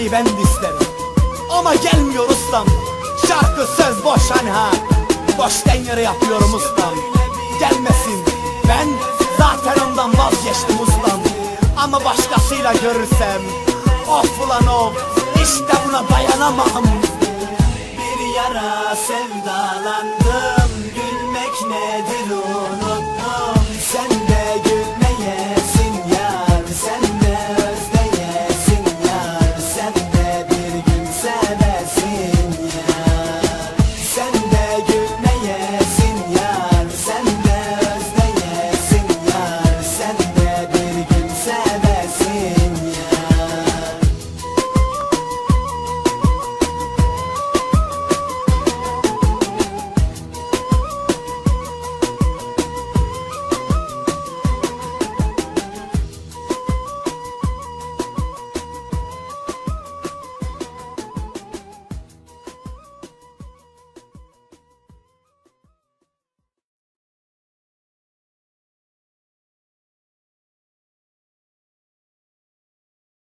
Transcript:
gelmeyi ben de isterim. Ama gelmiyor ustam. Şarkı söz boş hani ha. Boştan yere yapıyorum ustam. Gelmesin, ben zaten ondan vazgeçtim ustam. Ama başkasıyla görürsem of ulan of, işte buna dayanamam. Bir yara sevdalandım, gülmek nedir unuttum. Sen de gülmeye